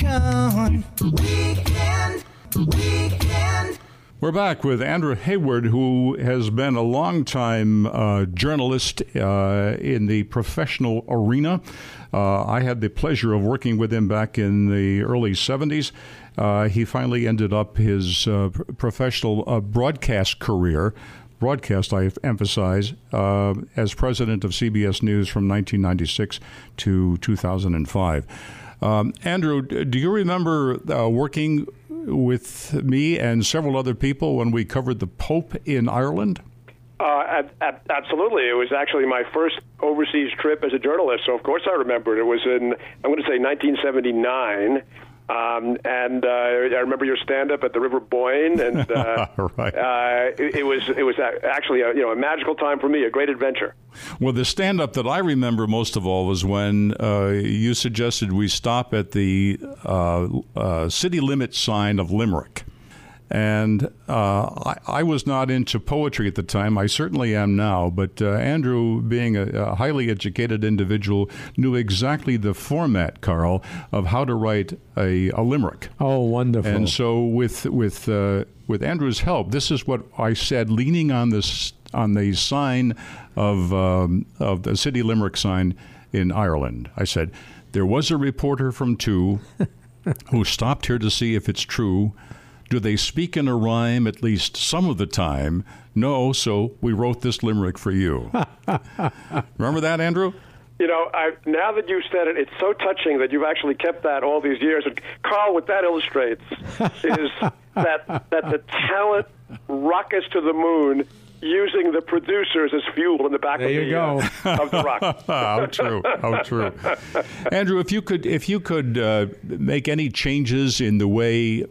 We're back with Andrew Hayward, who has been a longtime journalist in the professional arena. I had the pleasure of working with him back in the early 70s. He finally ended up his professional broadcast career, broadcast, I emphasize, as president of CBS News from 1996 to 2005. Andrew, do you remember working with me and several other people when we covered the Pope in Ireland? Absolutely. It was actually my first overseas trip as a journalist, so of course I remember it. It was in, I'm going to say, 1979. And I remember your stand-up at the River Boyne, and right. It was actually a magical time for me, a great adventure. Well, the stand-up that I remember most of all was when you suggested we stop at the city limit sign of Limerick. And I was not into poetry at the time. I certainly am now. But Andrew, being a highly educated individual, knew exactly the format, Carl, of how to write a limerick. Oh, wonderful! And so with Andrew's help, this is what I said, leaning on the sign of the city limerick sign in Ireland. I said, there was a reporter from Two who stopped here to see if it's true. Do they speak in a rhyme at least some of the time? No, so we wrote this limerick for you. Remember that, Andrew? You know, now that you've said it, it's so touching that you've actually kept that all these years. And Carl, what that illustrates is that the talent rockets to the moon using the producers as fuel in the back of the rocket. How true! How true! Andrew, if you could make any changes in the way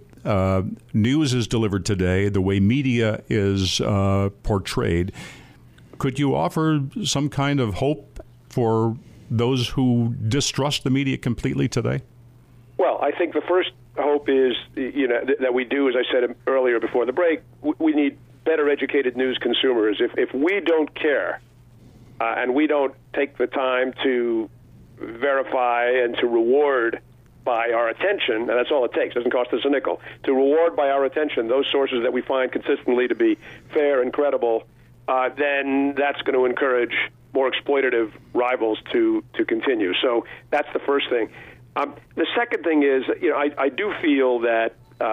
news is delivered today, the way media is portrayed, could you offer some kind of hope for those who distrust the media completely today? Well, I think the first hope is, that we do, as I said earlier before the break, we need better educated news consumers. If we don't care and we don't take the time to verify and to reward by our attention, and that's all it takes, it doesn't cost us a nickel, to reward by our attention those sources that we find consistently to be fair and credible, then that's going to encourage more exploitative rivals to continue. So that's the first thing. The second thing is, I do feel that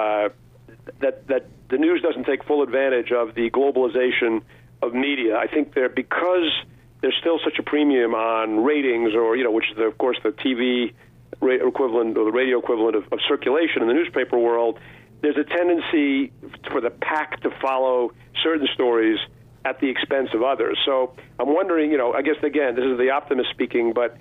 that the news doesn't take full advantage of the globalization of media. I think because there's still such a premium on ratings, or which is of course the TV equivalent or the radio equivalent of circulation in the newspaper world, there's a tendency for the pack to follow certain stories at the expense of others. So I'm wondering, I guess again, this is the optimist speaking, but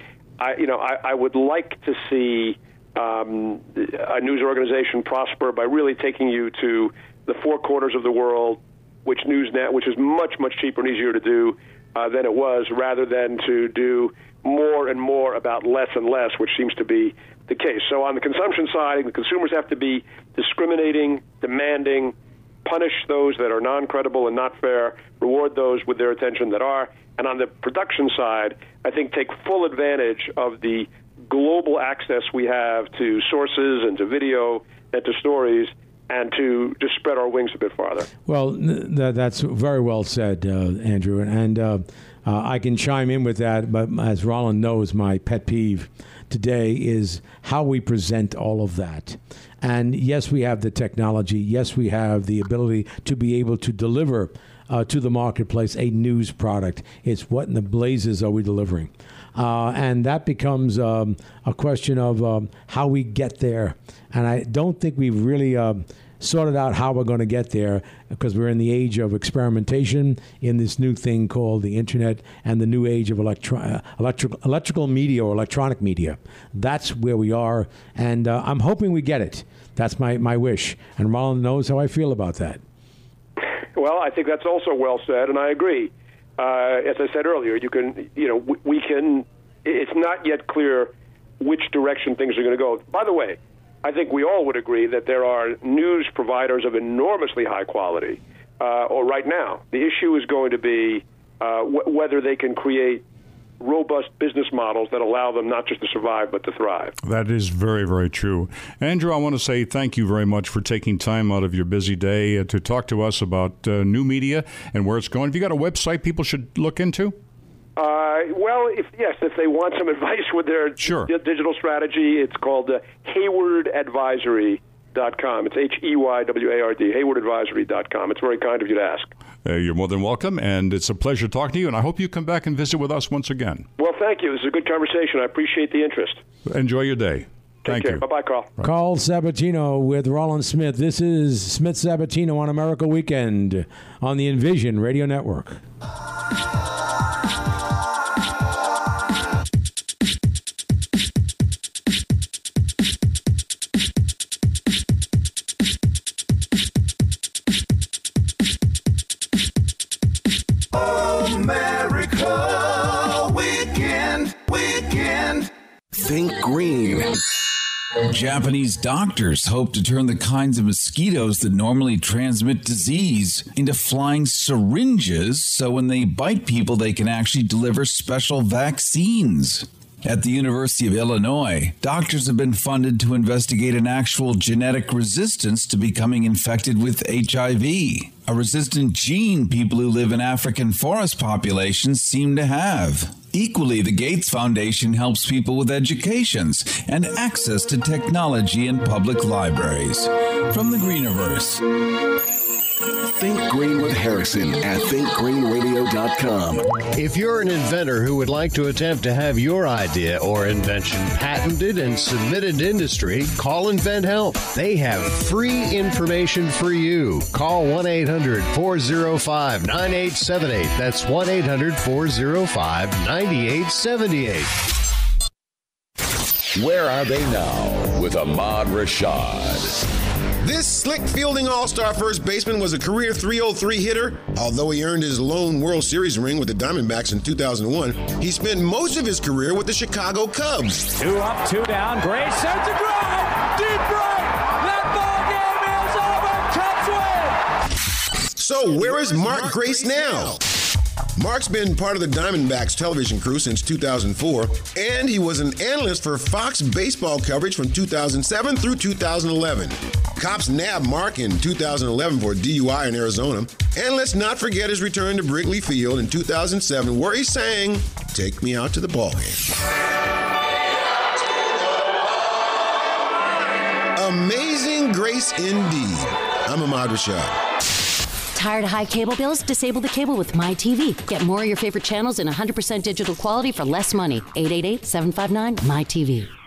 I would like to see a news organization prosper by really taking you to the four corners of the world, which is much, much cheaper and easier to do than it was, rather than to do more and more about less and less, which seems to be the case. So on the consumption side, the consumers have to be discriminating, demanding, punish those that are non-credible and not fair, reward those with their attention that are. And on the production side, I think take full advantage of the global access we have to sources and to video and to stories, and to just spread our wings a bit farther. Well, that's very well said, Andrew. And I can chime in with that, but as Roland knows, my pet peeve today is how we present all of that. And yes, we have the technology. Yes, we have the ability to be able to deliver to the marketplace a news product. It's what in the blazes are we delivering? And that becomes a question of how we get there. And I don't think we've really sorted out how we're going to get there, because we're in the age of experimentation in this new thing called the internet and the new age of electrical media or electronic media. That's where we are, and I'm hoping we get it. That's my wish. And Roland knows how I feel about that. Well, I think that's also well said, and I agree. As I said earlier, we can. It's not yet clear which direction things are going to go. By the way, I think we all would agree that there are news providers of enormously high quality. Or right now, the issue is going to be whether they can create robust business models that allow them not just to survive, but to thrive. That is very, very true. Andrew, I want to say thank you very much for taking time out of your busy day to talk to us about new media and where it's going. Have you got a website people should look into? Well, if they want some advice with their digital strategy, it's called HeywardAdvisory.com. It's HEYWARD, HeywardAdvisory.com. It's very kind of you to ask. You're more than welcome, and it's a pleasure talking to you, and I hope you come back and visit with us once again. Well, thank you. This is a good conversation. I appreciate the interest. Enjoy your day. Thank you. Bye-bye, Carl. Right. Carl Sabatino with Roland Smith. This is Smith Sabatino on America Weekend on the Envision Radio Network. Think green. Japanese doctors hope to turn the kinds of mosquitoes that normally transmit disease into flying syringes so when they bite people, they can actually deliver special vaccines. At the University of Illinois, doctors have been funded to investigate an actual genetic resistance to becoming infected with HIV, a resistant gene people who live in African forest populations seem to have. Equally, the Gates Foundation helps people with educations and access to technology in public libraries. From the Greeniverse. Think Green with Harrison at thinkgreenradio.com. If you're an inventor who would like to attempt to have your idea or invention patented and submitted to industry, call InventHelp. They have free information for you. Call 1-800-405-9878. That's 1-800-405-9878. Where are they now with Ahmad Rashad? This slick fielding all-star first baseman was a career .303 hitter. Although he earned his lone World Series ring with the Diamondbacks in 2001, he spent most of his career with the Chicago Cubs. 2 up, 2 down. Grace sends a drive. Deep right. That ball game is over. Cubs win. So where is Mark Grace now? Mark's been part of the Diamondbacks television crew since 2004, and he was an analyst for Fox baseball coverage from 2007 through 2011. Cops nabbed Mark in 2011 for a DUI in Arizona, and let's not forget his return to Wrigley Field in 2007, where he sang, "Take Me Out to the Ballgame." Amazing grace indeed. I'm Ahmad Rashad. Tired of high cable bills? Disable the cable with MyTV. Get more of your favorite channels in 100% digital quality for less money. 888-759-MyTV.